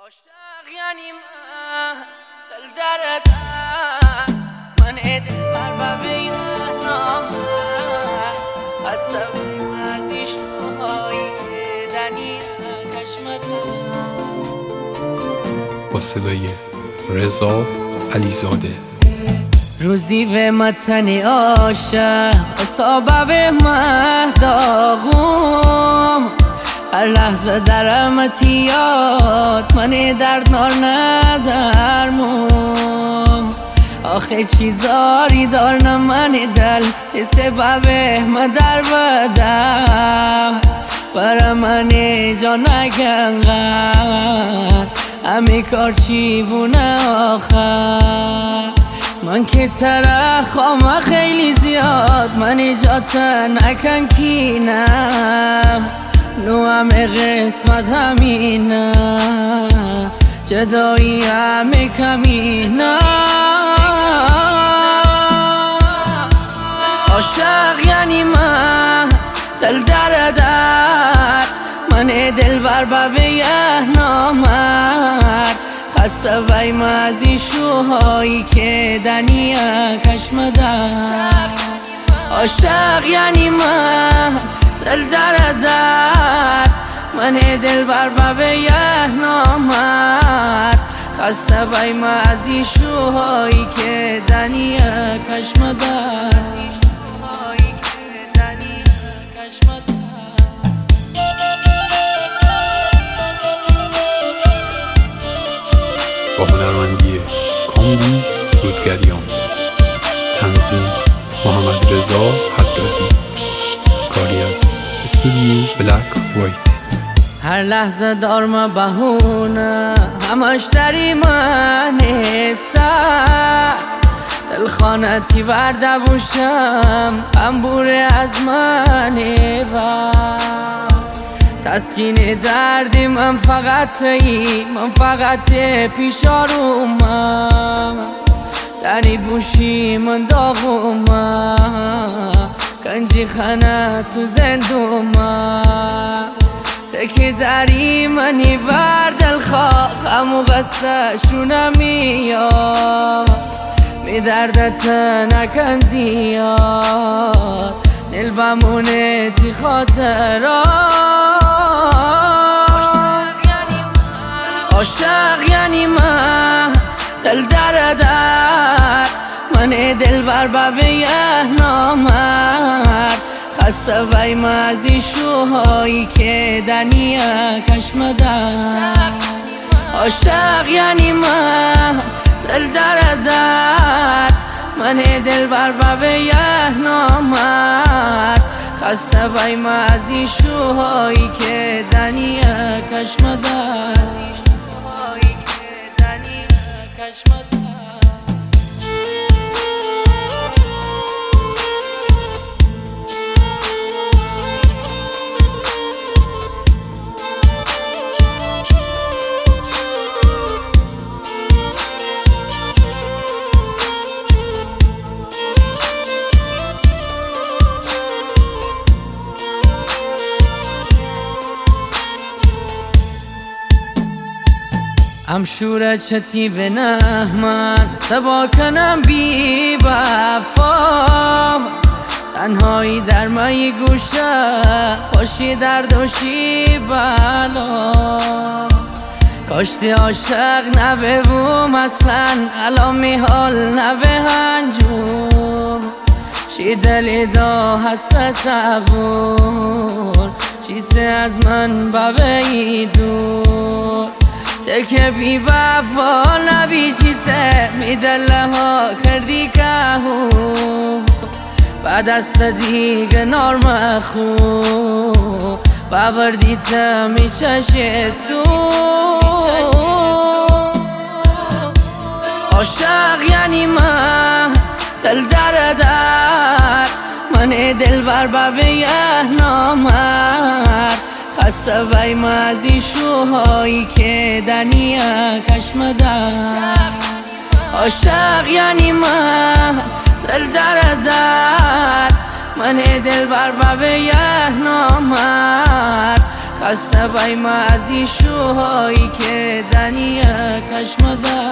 عاشق یعنی من دل درد من دل بر به نام قسم عزیز های دنی کشمت با صدای رضا علیزاده. روزی و متنی عاشق سبب مهداغم هر لحظه در امتیات من دردنار ندارم آخه چیزاری دارم من دل سبب مدر بدم برا من جان نگنگر همه کار چی بونه آخر من که ترخام خیلی زیاد من جات نکن کینم نو همه قسمت همینه جدایی همه کمینه عاشق یعنی من دل دردد من دل بر به نامرد خسته وی مزی شوهایی که دنیا کشم در عاشق یعنی من دل دردد من دل بر به نامرد خسته وی مزی شوهایی که دنیا کشم در با هنرمندی کامبیز رودگریان، تنظیم محمد رضا حدادی، کاری از استودیو بلک وایت. هر لحظه دارم بهونه همش داری من سر دلخانتی ورده بوشم انبوره از منی و تسکین دردی من فقط پیش آرومم دری بوشی من داغومم کنجی خانه تو زندومم تکی دری منی بر دلخواه همو قصه شونه میاد می دردت نکن زیاد دل بمونه تی خاطرات عاشق یعنی من دل دردد من دل بر به نامرد خسته وی مزی شوهایی که دنیا کشم در عاشق یعنی من دل دردد من دل بر به نامرد خسته وی مزی شوهایی که دنیا کشم در ام شوره چتی به نحمت سبا کنم بی وفا تنهایی در مای گوشه باشی درد و شی بلا کاشتی عاشق نببوم اصلا الان می حال نبه هنجوم چی دلی دا هسته صبور چیزی از من ببهی دور تکه بی وفا نبی چیزه می دله ها کردی کهو بعد از دیگه نارم خوب ببردی تمی چشه سو عاشق یعنی من دل دردد من دل بر به نامرد خسته وی مزی شوهایی که دنیا کشم در عاشق یعنی من دل دردد من دل بر به نامرد خسته بای ما از این شوهایی که دنیا کشمده